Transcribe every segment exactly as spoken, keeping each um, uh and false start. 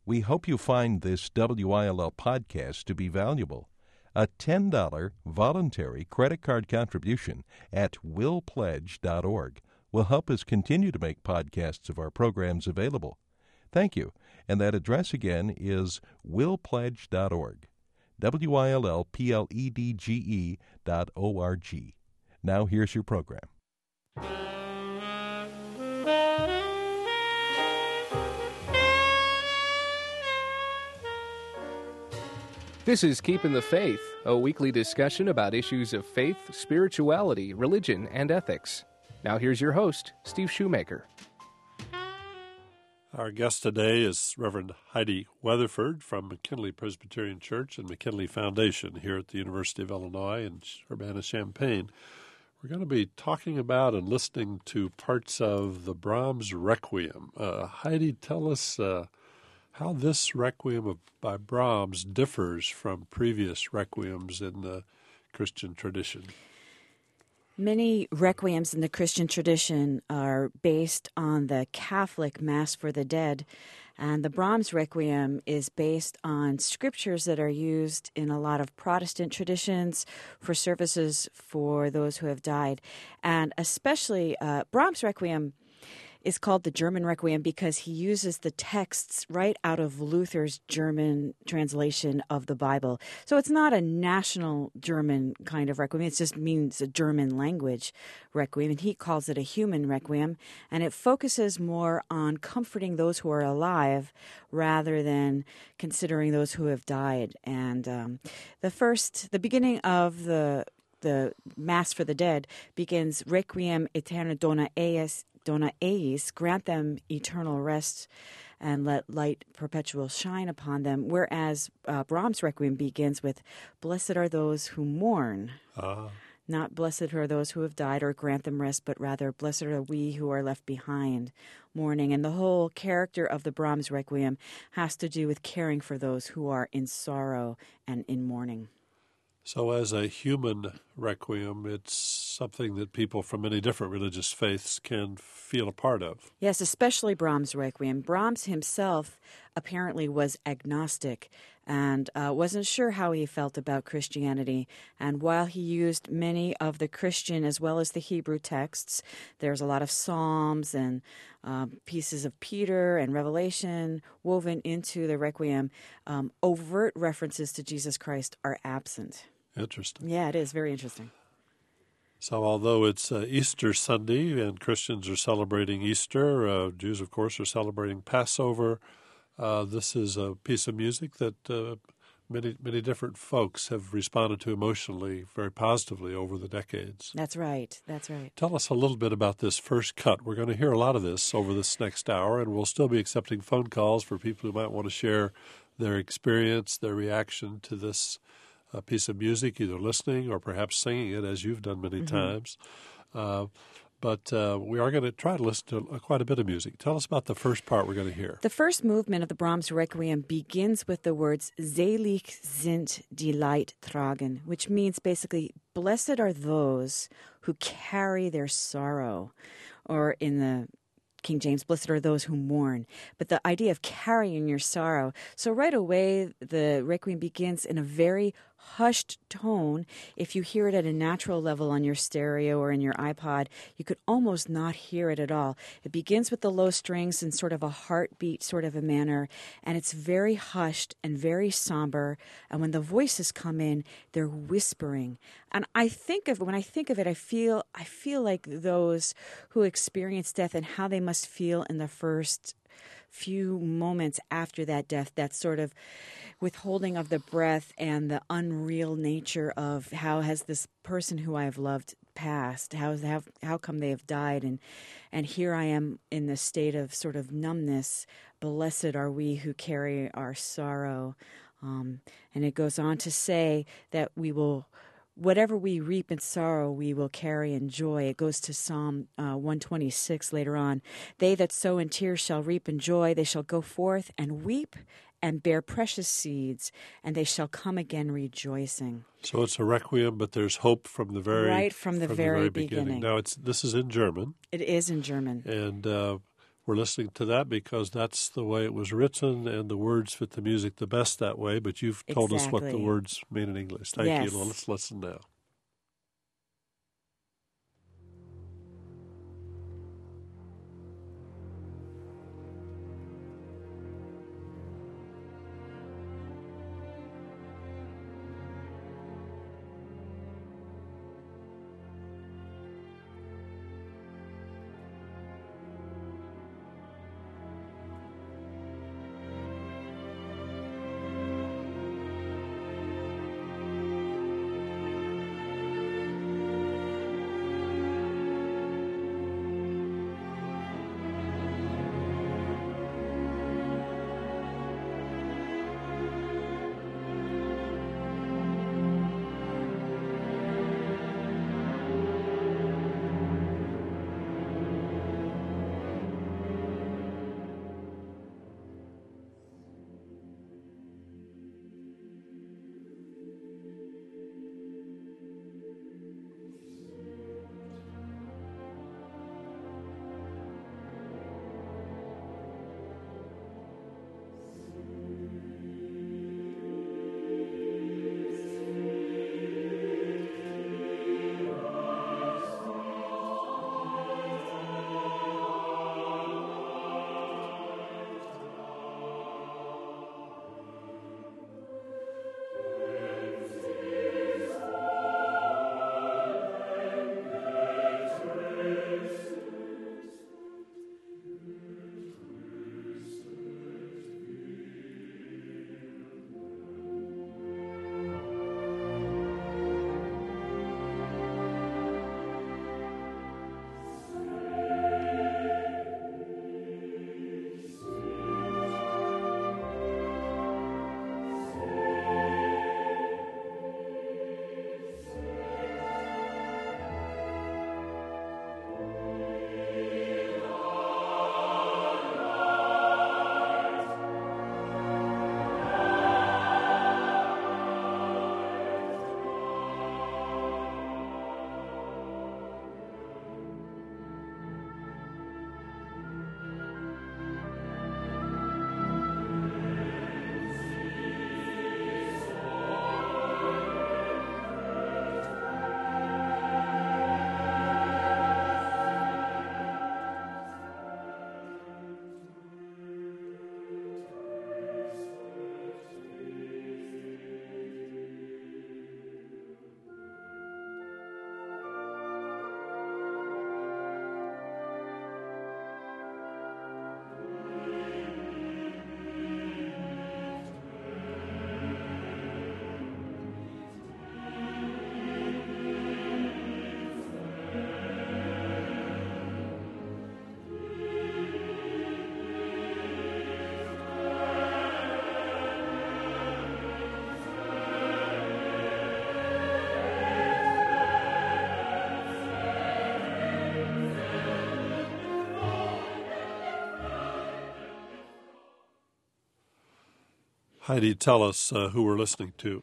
We hope you find this W I L L podcast to be valuable. A ten dollars voluntary credit card contribution at will pledge dot org will help us continue to make podcasts of our programs available. Thank you. And that address again is will pledge dot org. W I L L P L E D G E dot O R G. Now here's your program. This is Keeping the Faith, a weekly discussion about issues of faith, spirituality, religion, and ethics. Now here's your host, Steve Shoemaker. Our guest today is Reverend Heidi Weatherford from McKinley Presbyterian Church and McKinley Foundation here at the University of Illinois in Urbana-Champaign. We're going to be talking about and listening to parts of the Brahms Requiem. Uh, Heidi, tell us uh, how this Requiem of, by Brahms differs from previous Requiems in the Christian tradition. Many requiems in the Christian tradition are based on the Catholic Mass for the Dead, and the Brahms Requiem is based on scriptures that are used in a lot of Protestant traditions for services for those who have died. And especially uh, Brahms Requiem is called the German Requiem because he uses the texts right out of Luther's German translation of the Bible. So it's not a national German kind of requiem. It just means a German language requiem, and he calls it a human requiem. And it focuses more on comforting those who are alive rather than considering those who have died. And um, the first, the beginning of the the Mass for the Dead begins Requiem aeterna dona eis, dona eis, grant them eternal rest and let light perpetual shine upon them, whereas uh, Brahms' Requiem begins with Blessed are those who mourn. Uh. Not blessed are those who have died or grant them rest, but rather blessed are we who are left behind, mourning. And the whole character of the Brahms Requiem has to do with caring for those who are in sorrow and in mourning. So as a human requiem, it's something that people from many different religious faiths can feel a part of. Yes, especially Brahms' Requiem. Brahms himself apparently was agnostic and uh, wasn't sure how he felt about Christianity. And while he used many of the Christian as well as the Hebrew texts, there's a lot of Psalms and uh, pieces of Peter and Revelation woven into the Requiem. Um, overt references to Jesus Christ are absent. Interesting. Yeah, it is very interesting. So although it's uh, Easter Sunday and Christians are celebrating Easter, uh, Jews, of course, are celebrating Passover, uh, this is a piece of music that uh, many many different folks have responded to emotionally, very positively over the decades. That's right. That's right. Tell us a little bit about this first cut. We're going to hear a lot of this over this next hour, and we'll still be accepting phone calls for people who might want to share their experience, their reaction to this a piece of music, either listening or perhaps singing it, as you've done many mm-hmm. times. Uh, but uh, we are going to try to listen to uh, quite a bit of music. Tell us about the first part we're going to hear. The first movement of the Brahms Requiem begins with the words Selig sind die Leidtragenden, which means basically, blessed are those who carry their sorrow, or in the King James, blessed are those who mourn. But the idea of carrying your sorrow. So right away, the Requiem begins in a very hushed tone. If you hear it at a natural level on your stereo or in your iPod, you could almost not hear it at all. It begins with the low strings in sort of a heartbeat sort of a manner, and it's very hushed and very somber. And when the voices come in, they're whispering. And I think of when I think of it, I feel I feel like those who experience death and how they must feel in the first few moments after that death, that sort of withholding of the breath and the unreal nature of how has this person who I have loved passed, how how, how come they have died, and and here I am in the state of sort of numbness. Blessed are we who carry our sorrow. Um, and it goes on to say that we will, whatever we reap in sorrow, we will carry in joy. It goes to Psalm uh, one twenty-six later on. They that sow in tears shall reap in joy. They shall go forth and weep and bear precious seeds, and they shall come again rejoicing. So it's a requiem, but there's hope from the very right from the, from very, the very beginning. beginning. Now, it's this is in German. It is in German. And uh, we're listening to that because that's the way it was written and the words fit the music the best that way. But you've told Exactly. us what the words mean in English. Thank Yes. you. Well, let's listen now. Heidi, tell us uh, who we're listening to.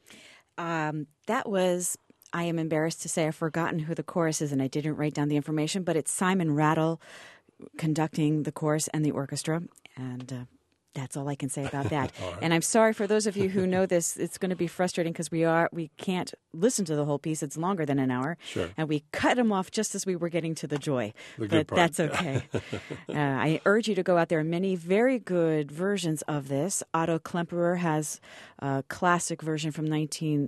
Um, that was, I am embarrassed to say I've forgotten who the chorus is, and I didn't write down the information, but it's Simon Rattle conducting the chorus and the orchestra, and uh, that's all I can say about that. Right. And I'm sorry for those of you who know this, it's going to be frustrating because we are we can't listen to the whole piece. It's longer than an hour. Sure. And we cut them off just as we were getting to the joy. The but good part. that's okay. uh, I urge you to go out there. Many very good versions of this. Otto Klemperer has a classic version from nineteen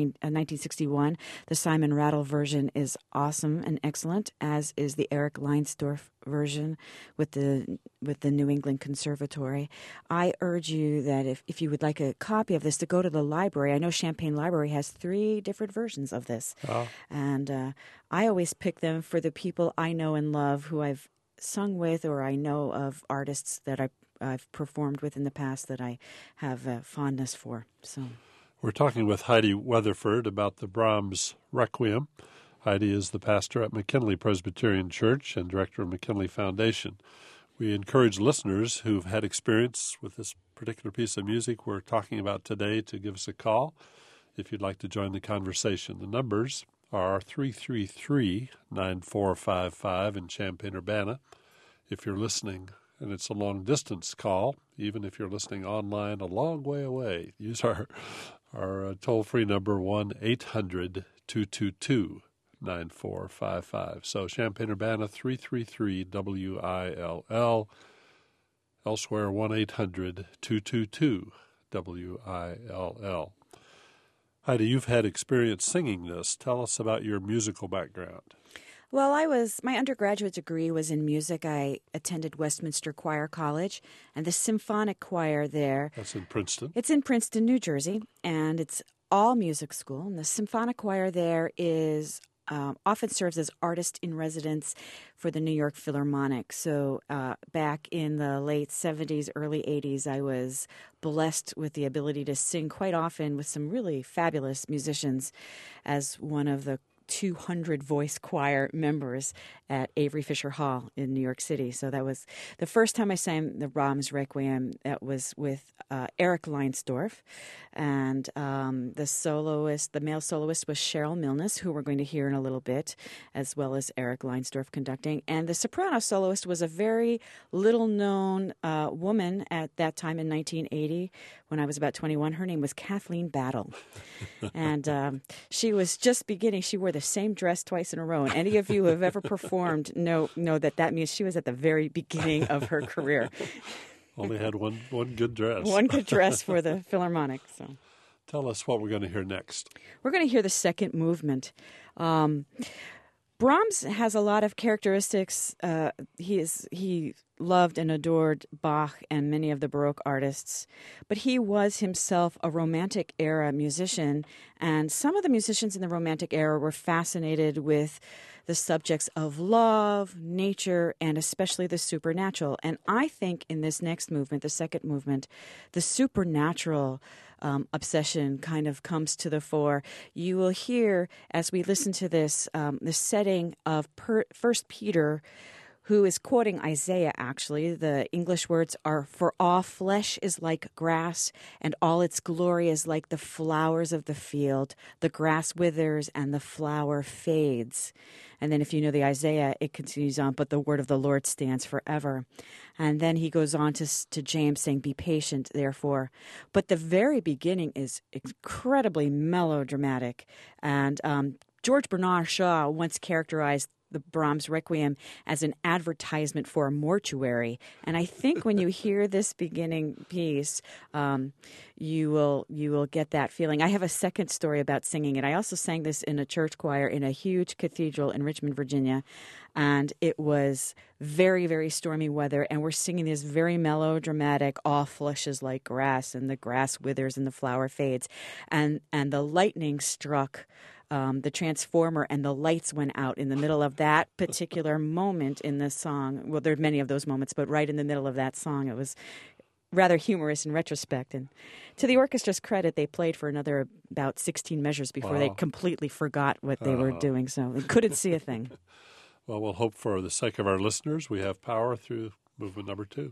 sixty-one. The Simon Rattle version is awesome and excellent, as is the Eric Leinsdorf version with the with the New England Conservatory. I urge you that if, if you would like a copy of this, to go to the library. I know Champaign Library has three different versions of this. Oh. And uh, I always pick them for the people I know and love who I've sung with, or I know of artists that I, I've performed with in the past that I have uh, fondness for. So we're talking with Heidi Weatherford about the Brahms Requiem. Heidi is the pastor at McKinley Presbyterian Church and director of McKinley Foundation. We encourage listeners who've had experience with this particular piece of music we're talking about today to give us a call if you'd like to join the conversation. The numbers are three three three, nine four five five in Champaign-Urbana. If you're listening and it's a long-distance call, even if you're listening online a long way away. Use our, our uh, toll-free number, one eight hundred two two two nine four five five. So Champaign-Urbana, three three three W I L L. Elsewhere, one eight hundred two two two W I L L. Heidi, you've had experience singing this. Tell us about your musical background. Well, I was, my undergraduate degree was in music. I attended Westminster Choir College and the symphonic choir there. That's in Princeton. It's in Princeton, New Jersey, and it's all music school. And the symphonic choir there is um, often serves as artist in residence for the New York Philharmonic. So uh, back in the late seventies, early eighties, I was blessed with the ability to sing quite often with some really fabulous musicians as one of the two hundred voice choir members at Avery Fisher Hall in New York City. So that was the first time I sang the Brahms Requiem. That was with uh, Eric Leinsdorf, and um, the soloist, the male soloist, was Cheryl Milnes, who we're going to hear in a little bit, as well as Eric Leinsdorf conducting. And the soprano soloist was a very little-known uh, woman at that time in nineteen eighty, when I was about twenty-one. Her name was Kathleen Battle, and um, she was just beginning. She wore the same dress twice in a row. And any of you who have ever performed know know that that means she was at the very beginning of her career. Only had one one good dress. One good dress for the Philharmonic. So, tell us what we're going to hear next. We're going to hear the second movement. Um, Brahms has a lot of characteristics. Uh, he is he loved and adored Bach and many of the Baroque artists, but he was himself a Romantic era musician, and some of the musicians in the Romantic era were fascinated with the subjects of love, nature, and especially the supernatural. And I think in this next movement, the second movement, the supernatural Um, obsession kind of comes to the fore. You will hear, as we listen to this, um, the setting of per- First Peter, who is quoting Isaiah, actually. The English words are, "For all flesh is like grass, and all its glory is like the flowers of the field. The grass withers, and the flower fades." And then if you know the Isaiah, it continues on, "But the word of the Lord stands forever." And then he goes on to, to James saying, "Be patient, therefore." But the very beginning is incredibly melodramatic. And um, George Bernard Shaw once characterized the Brahms Requiem as an advertisement for a mortuary. And I think when you hear this beginning piece, um, you will you will get that feeling. I have a second story about singing it. I also sang this in a church choir in a huge cathedral in Richmond, Virginia. And it was very, very stormy weather. And we're singing this very melodramatic, "All flesh is like grass, and the grass withers and the flower fades." And, and the lightning struck Um, the transformer, and the lights went out in the middle of that particular moment in the song. Well, there are many of those moments, but right in the middle of that song, it was rather humorous in retrospect. And to the orchestra's credit, they played for another about sixteen measures before wow. they completely forgot what they uh, were doing, so they couldn't see a thing. Well, we'll hope for the sake of our listeners we have power through movement number two.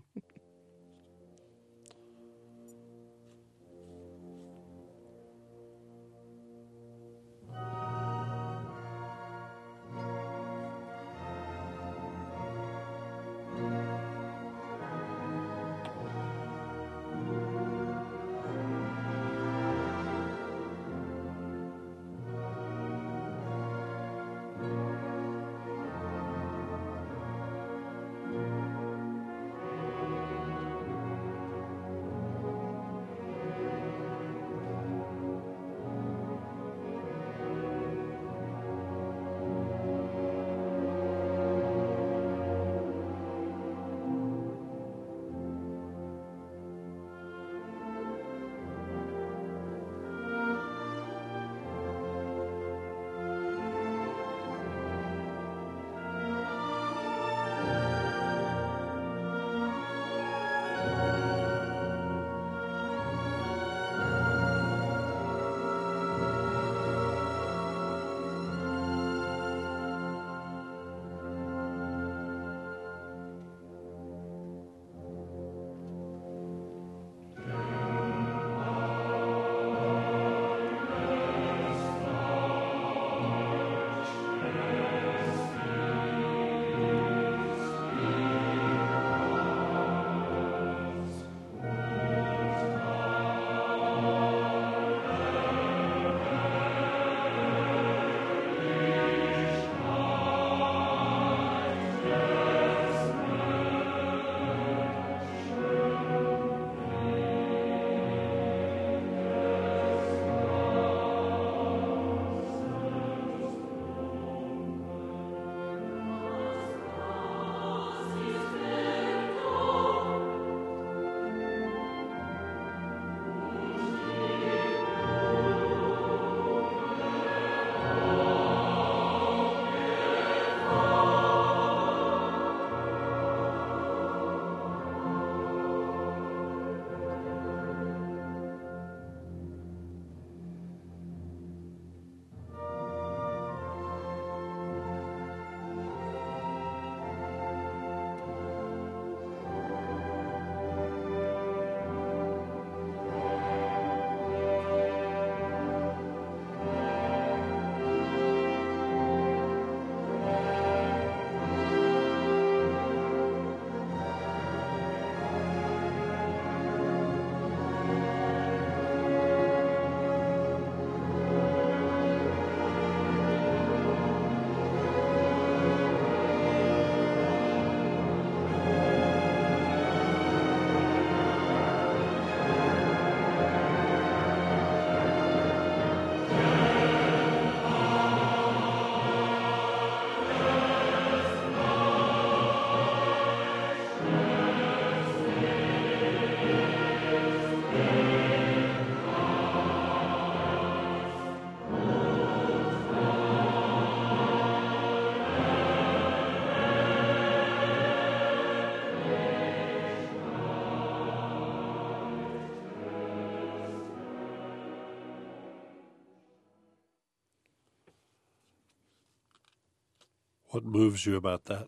What moves you about that?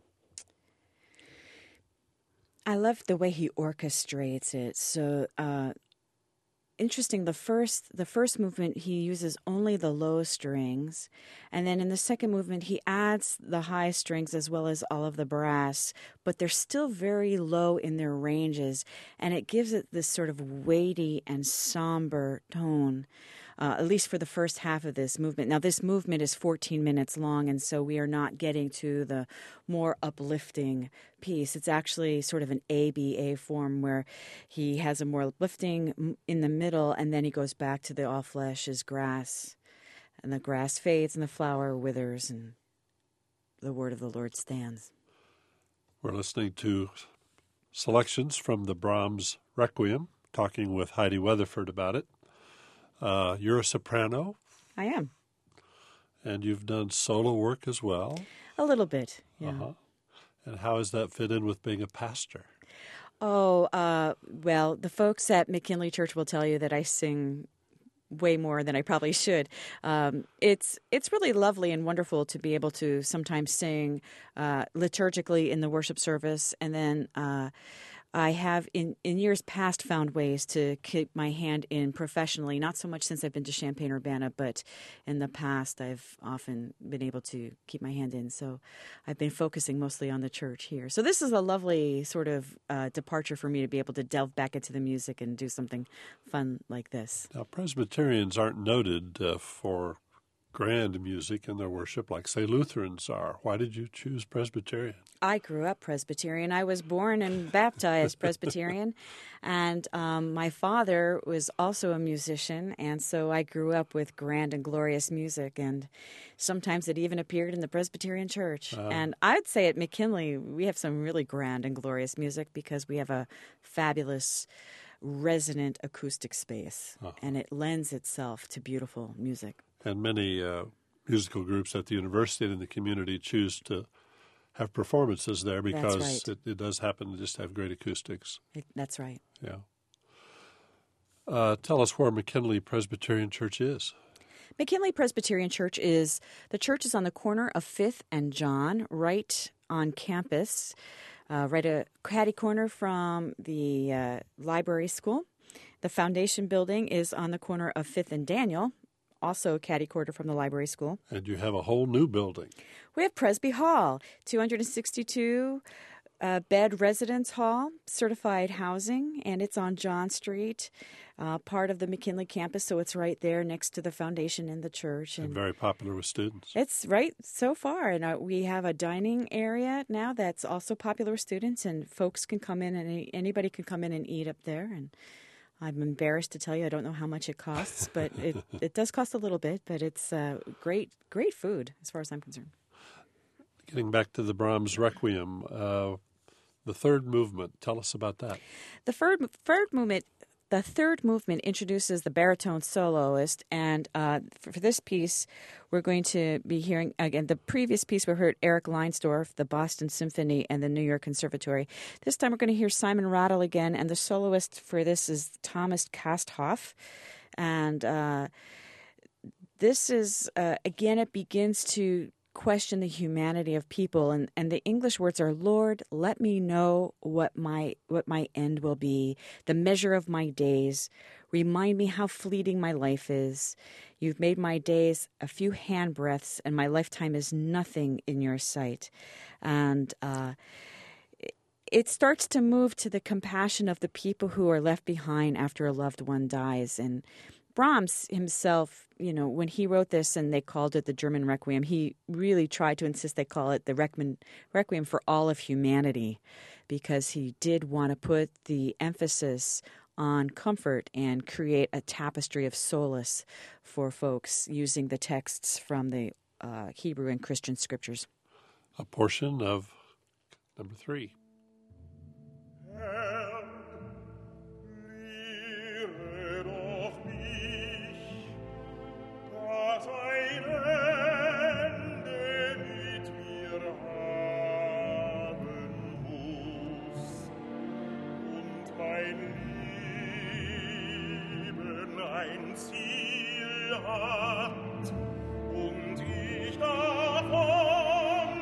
I love the way he orchestrates it. So, uh, interesting. The first, the first movement, he uses only the low strings, and then in the second movement, he adds the high strings as well as all of the brass. But they're still very low in their ranges, and it gives it this sort of weighty and somber tone. Uh, at least for the first half of this movement. Now, this movement is fourteen minutes long, and so we are not getting to the more uplifting piece. It's actually sort of an A B A form where he has a more uplifting in the middle, and then he goes back to the all flesh is grass. And the grass fades, and the flower withers, and the word of the Lord stands. We're listening to selections from the Brahms Requiem, talking with Heidi Weatherford about it. Uh, you're a soprano. I am. And you've done solo work as well. A little bit, yeah. Uh-huh. And how does that fit in with being a pastor? Oh, uh, well, the folks at McKinley Church will tell you that I sing way more than I probably should. Um, it's it's really lovely and wonderful to be able to sometimes sing uh, liturgically in the worship service, and then uh, I have in, in years past found ways to keep my hand in professionally, not so much since I've been to Champaign-Urbana, but in the past I've often been able to keep my hand in. So I've been focusing mostly on the church here. So this is a lovely sort of uh, departure for me to be able to delve back into the music and do something fun like this. Now, Presbyterians aren't noted uh, for grand music in their worship like, say, Lutherans are. Why did you choose Presbyterian? I grew up Presbyterian. I was born and baptized Presbyterian, and um, my father was also a musician, and so I grew up with grand and glorious music, and sometimes it even appeared in the Presbyterian Church. Uh, and I'd say at McKinley, we have some really grand and glorious music because we have a fabulous resonant acoustic space, uh-huh. and it lends itself to beautiful music. And many uh, musical groups at the university and in the community choose to have performances there because right. it, it does happen to just have great acoustics. It, that's right. Yeah. Uh, tell us where McKinley Presbyterian Church is. McKinley Presbyterian Church is, the church is on the corner of Fifth and John, right on campus, uh, right a catty corner from the uh, library school. The foundation building is on the corner of Fifth and Daniel, also catty corner from the library school. And you have a whole new building. We have Presby Hall, two hundred sixty-two uh, bed residence hall, certified housing, and it's on John Street, uh, part of the McKinley campus, so it's right there next to the foundation and the church. And, and very popular with students. It's right so far, and uh, we have a dining area now that's also popular with students, and folks can come in, and any, anybody can come in and eat up there, and I'm embarrassed to tell you I don't know how much it costs, but it, it does cost a little bit, but it's uh, great, great food as far as I'm concerned. Getting back to the Brahms Requiem, uh, the third movement, tell us about that. The third, third movement, the third movement introduces the baritone soloist, and uh, for, for this piece, we're going to be hearing, again, the previous piece we heard Eric Leinsdorf, the Boston Symphony, and the New York Conservatory. This time we're going to hear Simon Rattle again, and the soloist for this is Thomas Kasthoff. And uh, this is, uh, again, it begins to question the humanity of people, and, and the English words are, Lord, let me know what my what my end will be, the measure of my days. Remind me how fleeting my life is. You've made my days a few handbreadths, and my lifetime is nothing in your sight. And uh, it starts to move to the compassion of the people who are left behind after a loved one dies. And Brahms himself, you know, when he wrote this and they called it the German Requiem, he really tried to insist they call it the Requiem, Requiem for all of humanity, because he did want to put the emphasis on comfort and create a tapestry of solace for folks using the texts from the uh, Hebrew and Christian scriptures. A portion of number three. Ziel hat und ich davon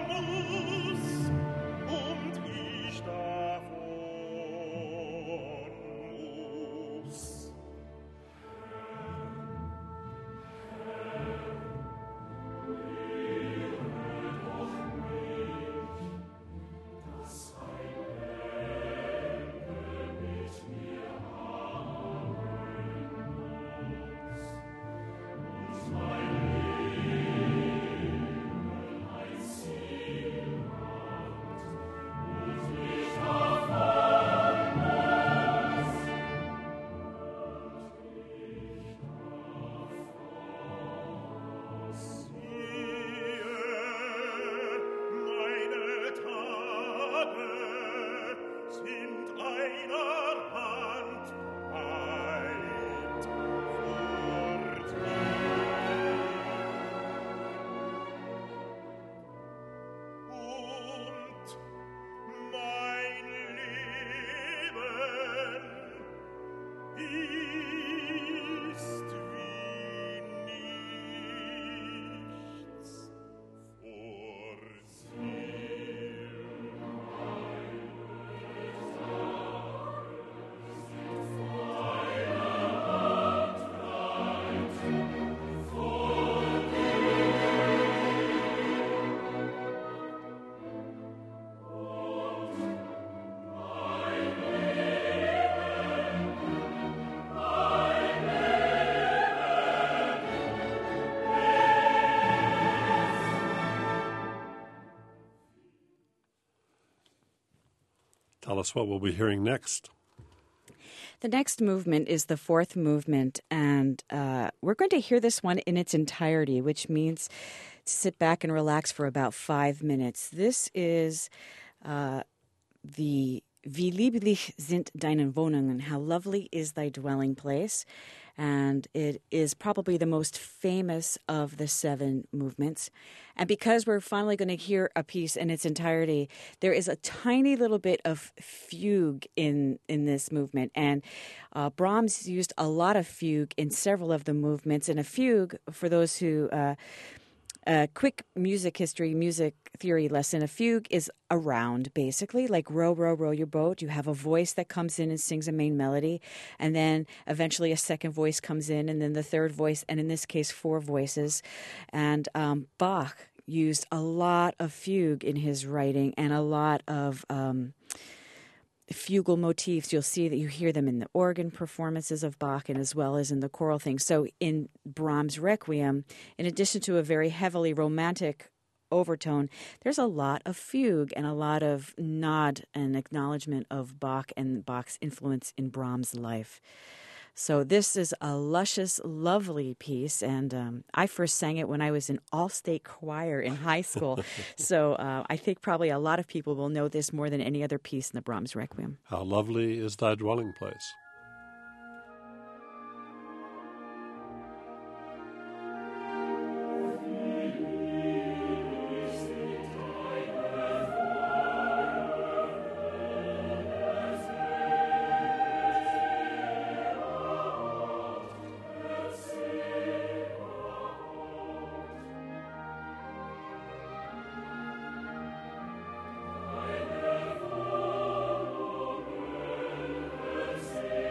Tell us what we'll be hearing next. The next movement is the fourth movement, and uh, we're going to hear this one in its entirety, which means to sit back and relax for about five minutes. This is uh, the Wie lieblich sind deine Wohnungen, how lovely is thy dwelling place, and it is probably the most famous of the seven movements. And because we're finally going to hear a piece in its entirety, there is a tiny little bit of fugue in, in this movement. And uh, Brahms used a lot of fugue in several of the movements. And a fugue, for those who... Uh, A quick music history, music theory lesson. A fugue is a round, basically, like row, row, row your boat. You have a voice that comes in and sings a main melody, and then eventually a second voice comes in, and then the third voice, and in this case, four voices. And um, Bach used a lot of fugue in his writing and a lot of... Um, fugal motifs. You'll see that you hear them in the organ performances of Bach and as well as in the choral thing. So in Brahms' Requiem, in addition to a very heavily romantic overtone, there's a lot of fugue and a lot of nod and acknowledgement of Bach and Bach's influence in Brahms' life. So this is a luscious, lovely piece, and um, I first sang it when I was in all-state choir in high school. so uh, I think probably a lot of people will know this more than any other piece in the Brahms Requiem. How lovely is thy dwelling place. Say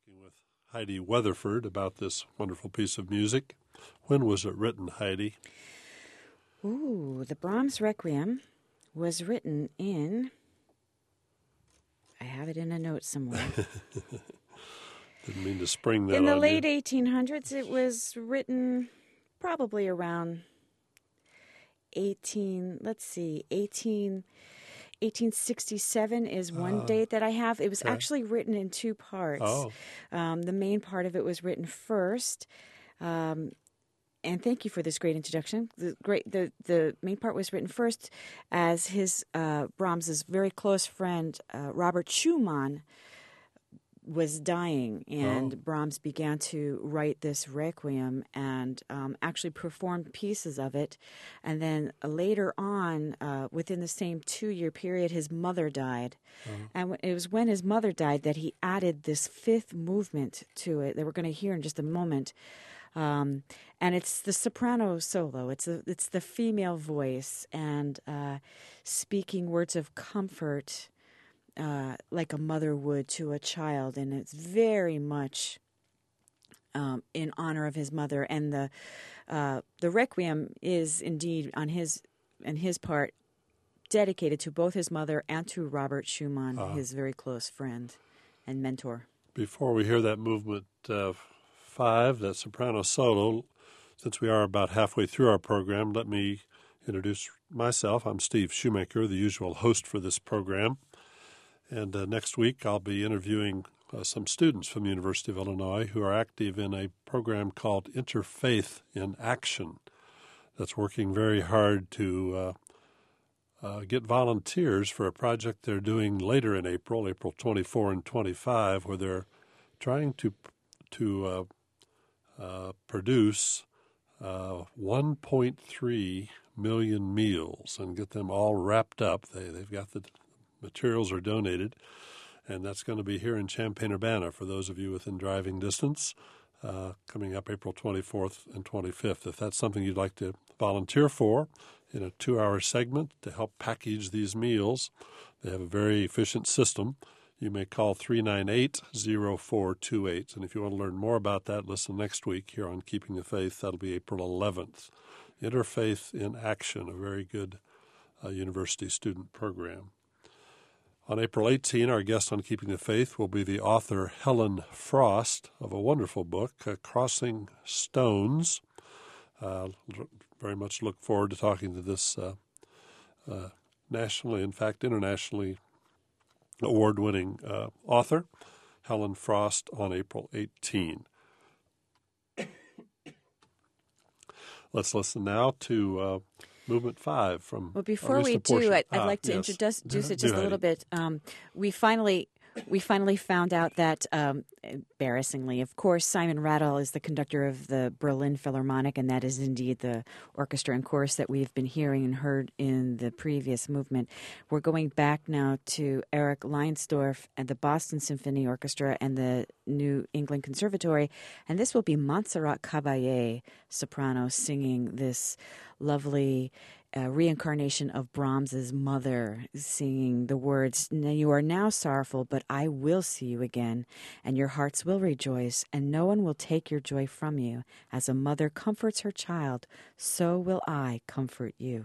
Talking with Heidi Weatherford about this wonderful piece of music. When was it written, Heidi? Ooh, the Brahms Requiem was written in, I have it in a note somewhere. Didn't mean to spring that In the on late you. eighteen hundreds, it was written probably around eighteen, let's see, eighteen, eighteen sixty-seven is one Ah, date that I have. It was okay. actually written in two parts. Oh, Um, the main part of it was written first. Um, and thank you for this great introduction. The great the, the main part was written first as his uh, Brahms's very close friend uh, Robert Schumann was dying, and Oh. Brahms began to write this requiem and um, actually performed pieces of it. And then uh, later on, uh, within the same two-year period, his mother died. Oh. And w- it was when his mother died that he added this fifth movement to it that we're going to hear in just a moment. Um, and it's the soprano solo. It's a, it's the female voice and uh, speaking words of comfort uh, like a mother would to a child, and it's very much um, in honor of his mother. And the uh, the requiem is indeed on his and his part dedicated to both his mother and to Robert Schumann, Ah. his very close friend and mentor. Before we hear that movement uh, five, that soprano solo, since we are about halfway through our program, let me introduce myself. I'm Steve Shoemaker, the usual host for this program. And uh, next week I'll be interviewing uh, some students from the University of Illinois who are active in a program called Interfaith in Action that's working very hard to uh, uh, get volunteers for a project they're doing later in April, April twenty-fourth and twenty-fifth, where they're trying to to uh, uh, produce uh, one point three million meals and get them all wrapped up. They, they've got the materials are donated, and that's going to be here in Champaign-Urbana for those of you within driving distance, uh, coming up April twenty-fourth and twenty-fifth. If that's something you'd like to volunteer for in a two-hour segment to help package these meals, they have a very efficient system. You may call three nine eight, zero four two eight. And if you want to learn more about that, listen next week here on Keeping the Faith. That'll be April eleventh. Interfaith in Action, a very good uh, university student program. On April eighteenth, our guest on Keeping the Faith will be the author Helen Frost of a wonderful book, uh, Crossing Stones. Uh, very much look forward to talking to this uh, uh, nationally, in fact, internationally award-winning uh, author, Helen Frost, on April eighteenth. Let's listen now to uh, Movement five from. Well, before at least we a portion. do, I'd, I'd Ah, like to yes. introduce, introduce it Do, just a little Heidi. bit. Um, we finally we finally found out that, um, embarrassingly, of course, Simon Rattle is the conductor of the Berlin Philharmonic, and that is indeed the orchestra and chorus that we've been hearing and heard in the previous movement. We're going back now to Eric Leinsdorf and the Boston Symphony Orchestra and the New England Conservatory, and this will be Montserrat Caballé, soprano, singing this lovely Uh, reincarnation of Brahms's mother, singing the words, "You are now sorrowful, but I will see you again, and your hearts will rejoice, and no one will take your joy from you. As a mother comforts her child, so will I comfort you."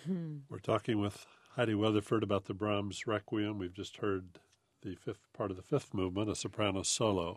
We're talking with Heidi Weatherford about the Brahms Requiem. We've just heard the fifth part of the fifth movement, a soprano solo.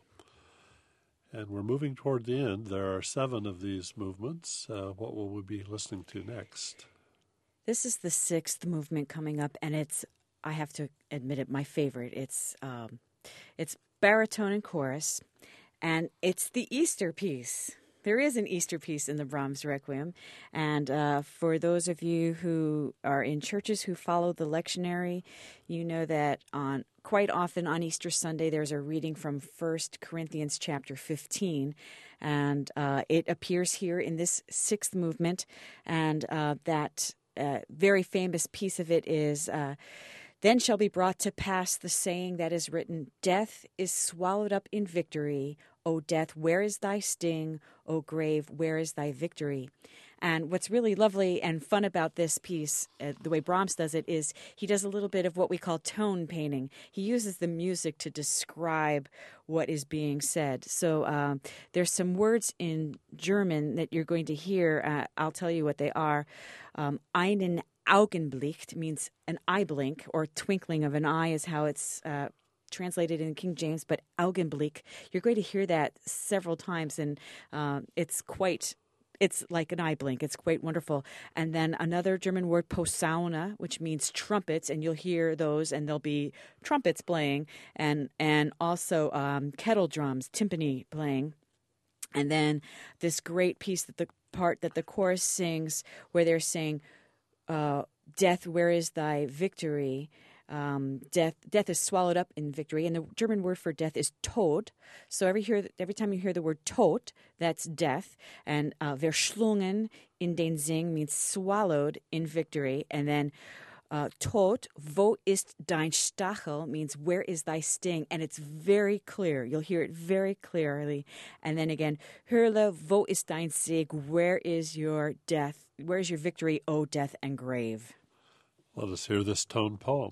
And we're moving toward the end. There are seven of these movements. Uh, what will we be listening to next? This is the sixth movement coming up, and it's, I have to admit it, my favorite. It's um, it's baritone and chorus, and it's the Easter piece. There is an Easter piece in the Brahms Requiem, and uh, for those of you who are in churches who follow the lectionary, you know that on quite often on Easter Sunday there's a reading from First Corinthians chapter fifteen, and uh, it appears here in this sixth movement, and uh, that uh, very famous piece of it is, uh, then shall be brought to pass the saying that is written, death is swallowed up in victory. O death, where is thy sting? O grave, where is thy victory? And what's really lovely and fun about this piece, uh, the way Brahms does it, is he does a little bit of what we call tone painting. He uses the music to describe what is being said. So uh, there's some words in German that you're going to hear. Uh, I'll tell you what they are. Um, einen Augenblick means an eye blink, or twinkling of an eye is how it's uh, translated in King James, but Augenblick, you're going to hear that several times, and uh, it's quite, it's like an eye blink. It's quite wonderful. And then another German word, Posaune, which means trumpets, and you'll hear those, and there'll be trumpets playing, and, and also um, kettle drums, timpani playing. And then this great piece, that the part that the chorus sings, where they're saying, uh, death, where is thy victory? Um, death death is swallowed up in victory, and the German word for death is Tod. So every hear every time you hear the word Tod, that's death, and uh, verschlungen in den Sing means swallowed in victory, and then uh, Tod, wo ist dein Stachel means where is thy sting, and it's very clear. You'll hear it very clearly, and then again, Hurle, wo ist dein Sieg? Where is your death? Where is your victory, O death and grave? Let us hear this tone poem.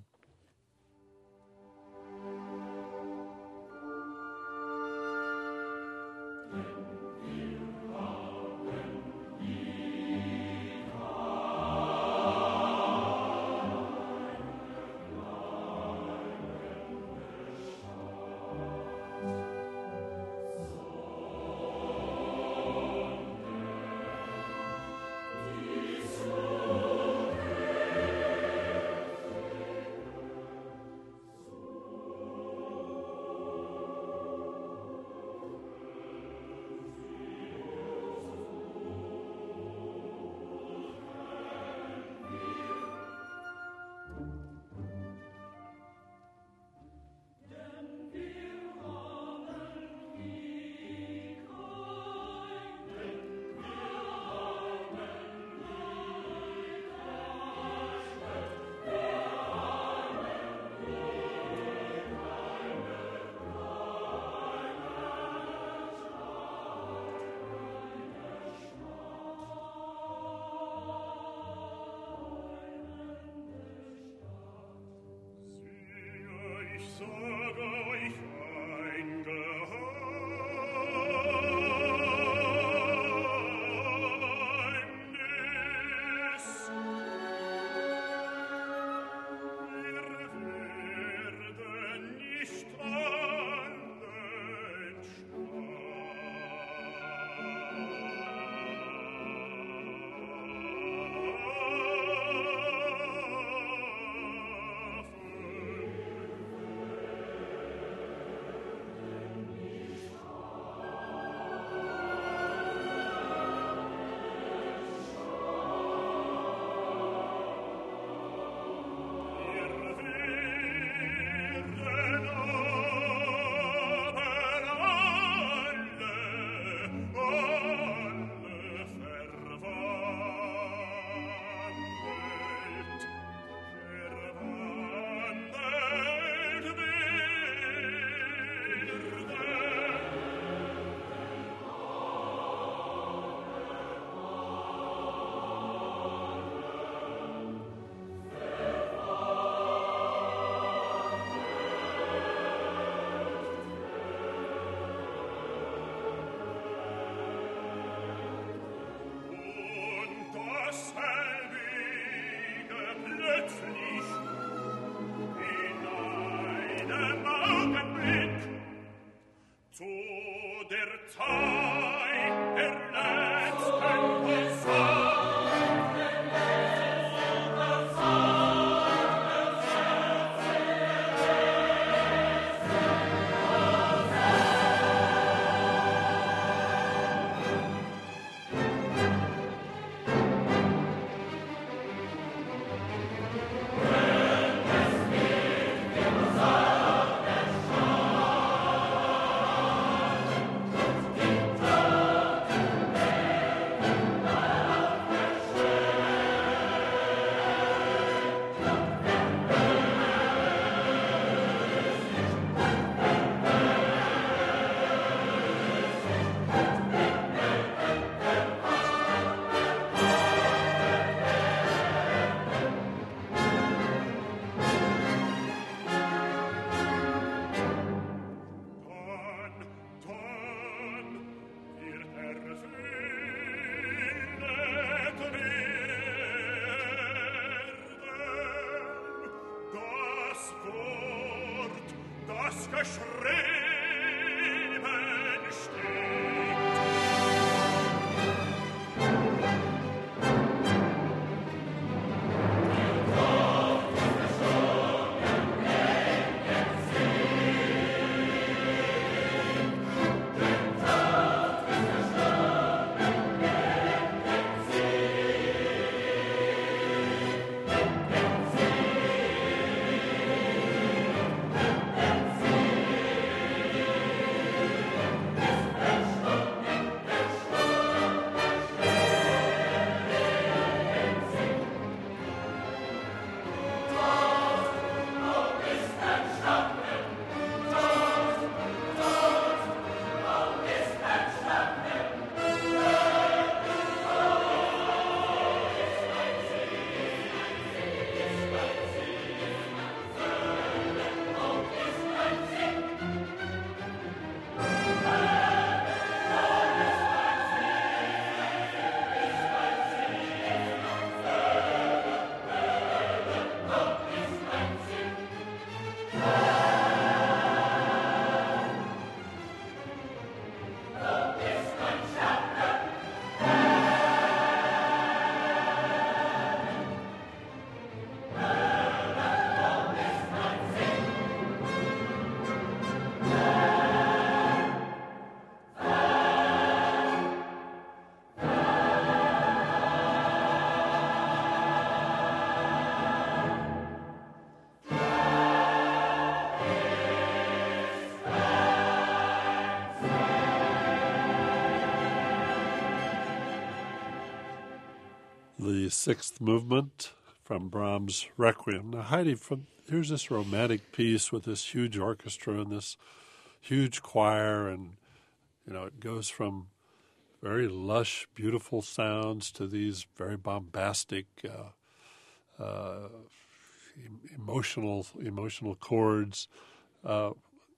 diesem Augenblick zu der Zeit der letzten Passage. The sixth movement from Brahms' Requiem. Now, Heidi, from, here's this romantic piece with this huge orchestra and this huge choir, and, you know, it goes from very lush, beautiful sounds to these very bombastic, uh, uh, emotional, emotional chords. Uh,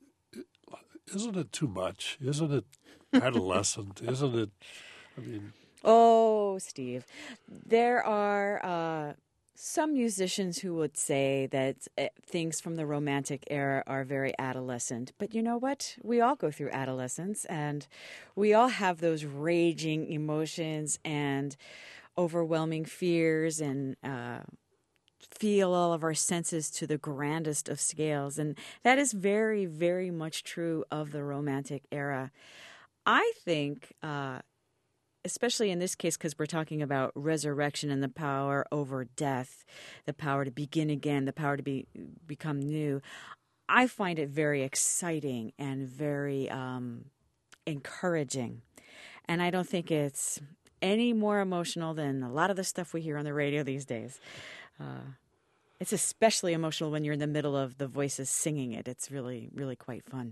isn't it too much? Isn't it adolescent? Isn't it, I mean... Oh, Steve, there are uh, some musicians who would say that uh, things from the Romantic era are very adolescent. But you know what? We all go through adolescence, and we all have those raging emotions and overwhelming fears, and uh, feel all of our senses to the grandest of scales. And that is very, very much true of the Romantic era. I think... Uh, especially in this case, because we're talking about resurrection and the power over death, the power to begin again, the power to be become new. I find it very exciting and very um, encouraging. And I don't think it's any more emotional than a lot of the stuff we hear on the radio these days. Uh, it's especially emotional when you're in the middle of the voices singing it. It's really, really quite fun.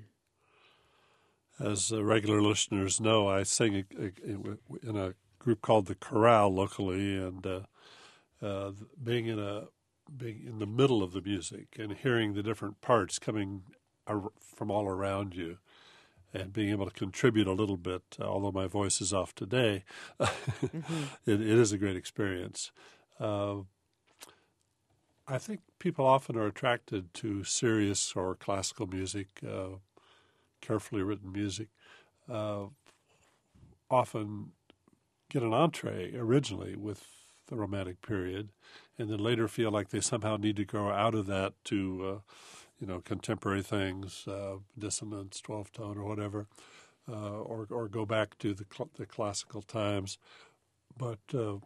As uh, regular listeners know, I sing a, a, in a group called the Chorale locally, and uh, uh, being in a being in the middle of the music and hearing the different parts coming ar- from all around you, and being able to contribute a little bit, uh, although my voice is off today, mm-hmm. it, it is a great experience. Uh, I think people often are attracted to serious or classical music, uh, carefully written music, uh, often get an entree originally with the Romantic period, and then later feel like they somehow need to go out of that to, uh, you know, contemporary things, uh, dissonance, twelve tone, or whatever, uh, or or go back to the cl- the classical times. But uh,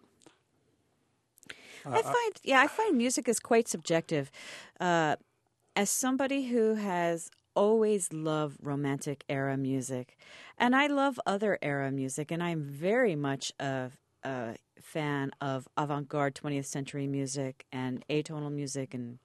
I find, yeah, I find music is quite subjective. Uh, as somebody who has always loved Romantic era music, and I love other era music, and I'm very much a, a fan of avant-garde twentieth century music and atonal music, and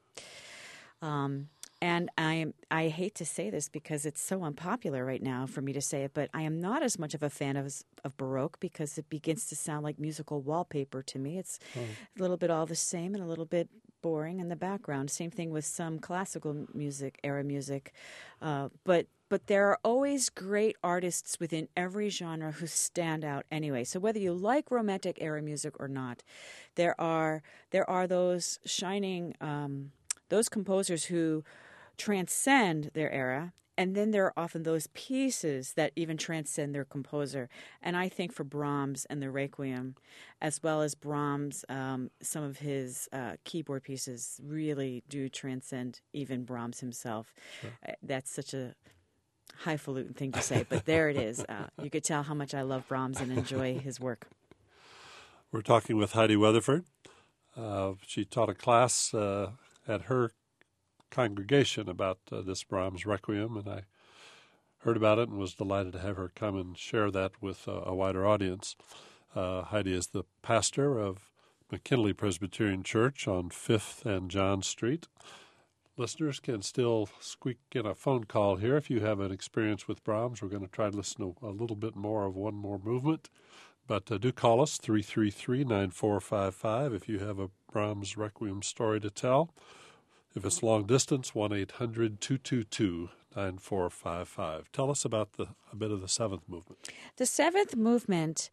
um, and I am I hate to say this because it's so unpopular right now for me to say it, but I am not as much of a fan of of Baroque because it begins to sound like musical wallpaper to me. It's oh. a little bit all the same and a little bit boring in the background. Same thing with some classical music, era music, uh, but but there are always great artists within every genre who stand out anyway. So whether you like Romantic era music or not, there are there are those shining um, those composers who transcend their era, and then there are often those pieces that even transcend their composer. And I think for Brahms and the Requiem, as well as Brahms, um, some of his uh, keyboard pieces really do transcend even Brahms himself. Sure. Uh, that's such a highfalutin thing to say, but there it is. Uh, you could tell how much I love Brahms and enjoy his work. We're talking with Heidi Weatherford. Uh, she taught a class uh, at her congregation about uh, this Brahms Requiem, and I heard about it and was delighted to have her come and share that with uh, a wider audience. Uh, Heidi is the pastor of McKinley Presbyterian Church on fifth and John Street. Listeners can still squeak in a phone call here if you have an experience with Brahms. We're going to try to listen to a little bit more of one more movement, but uh, do call us, three three three, nine four five five, if you have a Brahms Requiem story to tell. If it's long distance, one eight hundred, two two two, nine four five five. Tell us about the a bit of the seventh movement. The seventh movement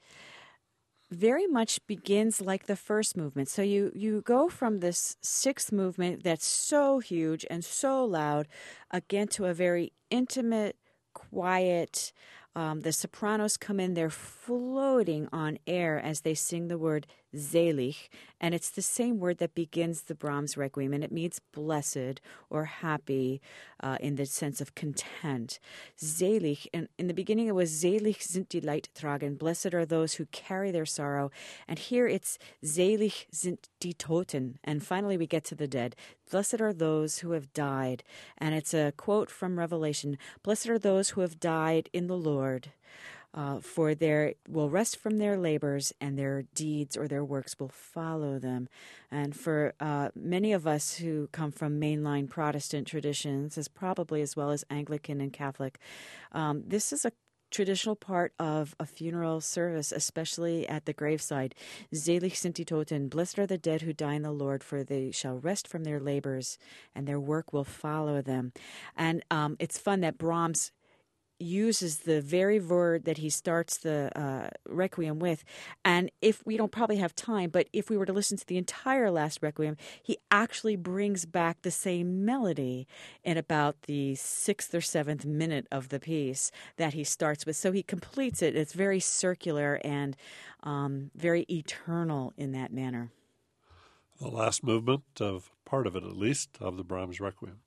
very much begins like the first movement. So you, you go from this sixth movement that's so huge and so loud, again, to a very intimate, quiet. Um, the sopranos come in, they're floating on air as they sing the word Selig, and it's the same word that begins the Brahms Requiem, and it means blessed or happy uh, in the sense of content. Selig, and in the beginning it was Selig sind die Leidtragenden, blessed are those who carry their sorrow, and here it's Selig sind die Toten, and finally we get to the dead. Blessed are those who have died, and it's a quote from Revelation, blessed are those who have died in the Lord. Uh, for they will rest from their labors, and their deeds or their works will follow them. And for uh, many of us who come from mainline Protestant traditions, as probably as well as Anglican and Catholic, um, this is a traditional part of a funeral service, especially at the graveside. Selig sind die Toten, blessed are the dead who die in the Lord, for they shall rest from their labors, and their work will follow them. And um, it's fun that Brahms uses the very word that he starts the uh, Requiem with. And if we don't probably have time, but if we were to listen to the entire last Requiem, he actually brings back the same melody in about the sixth or seventh minute of the piece that he starts with. So he completes it. It's very circular and um, very eternal in that manner. The last movement of part of it, at least, of the Brahms Requiem.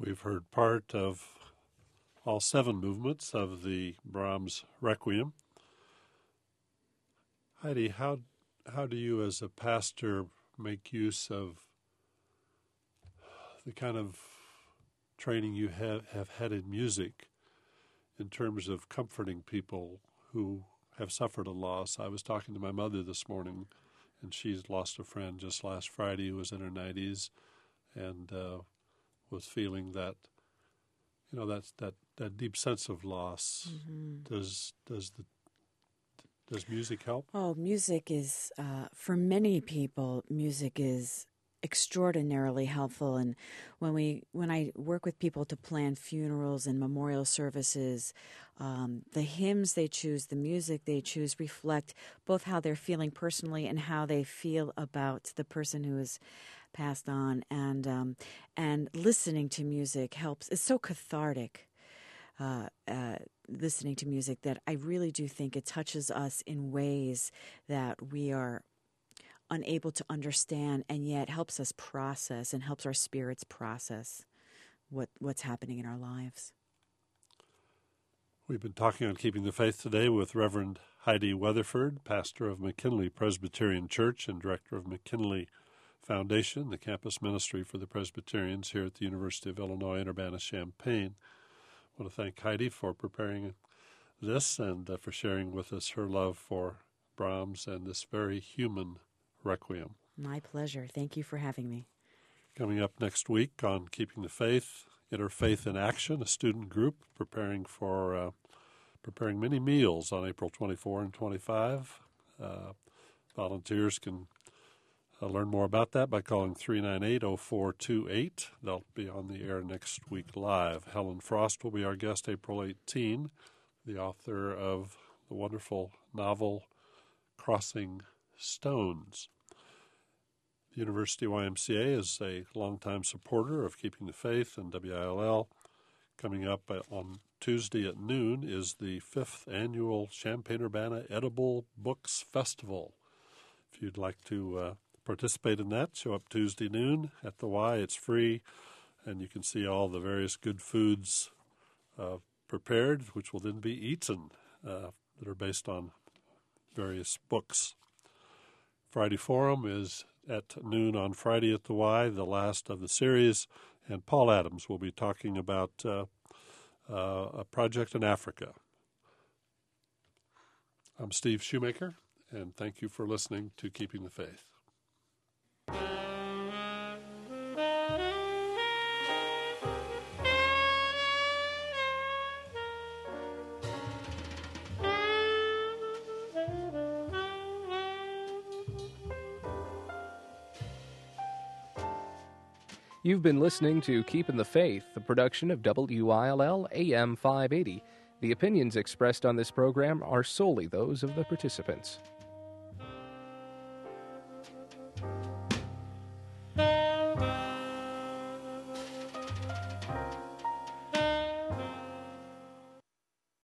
We've heard part of all seven movements of the Brahms Requiem. Heidi, how how do you as a pastor make use of the kind of training you have, have had in music in terms of comforting people who have suffered a loss? I was talking to my mother this morning, and she's lost a friend just last Friday who was in her nineties and uh, was feeling that, you know, that's, that, that deep sense of loss. Mm-hmm. Does does the does music help? Oh, music is, uh, for many people, music is extraordinarily helpful. And when we when I work with people to plan funerals and memorial services, um, the hymns they choose, the music they choose reflect both how they're feeling personally and how they feel about the person who has passed on. And um, and listening to music helps. It's so cathartic. Uh, uh, listening to music that I really do think it touches us in ways that we are unable to understand, and yet helps us process and helps our spirits process what what's happening in our lives. We've been talking on Keeping the Faith today with Reverend Heidi Weatherford, pastor of McKinley Presbyterian Church and director of McKinley Foundation, the campus ministry for the Presbyterians here at the University of Illinois in Urbana-Champaign. I want to thank Heidi for preparing this and uh, for sharing with us her love for Brahms and this very human Requiem. My pleasure. Thank you for having me. Coming up next week on Keeping the Faith, Interfaith in Action, a student group preparing for uh, preparing many meals on April twenty-fourth and twenty-fifth. Uh, volunteers can uh, learn more about that by calling three nine eight, oh four two eight. They'll be on the air next week live. Helen Frost will be our guest April eighteenth, the author of the wonderful novel Crossing Stones. The University Y M C A is a longtime supporter of Keeping the Faith and W I L L. Coming up on Tuesday at noon is the fifth annual Champaign-Urbana Edible Books Festival. If you'd like to uh, participate in that, show up Tuesday noon at the Y. It's free, and you can see all the various good foods uh, prepared, which will then be eaten, uh, that are based on various books. Friday Forum is at noon on Friday at the Y, the last of the series, and Paul Adams will be talking about uh, uh, a project in Africa. I'm Steve Shoemaker, and thank you for listening to Keeping the Faith. You've been listening to Keeping the Faith, a production of W I L L A M five eighty. The opinions expressed on this program are solely those of the participants.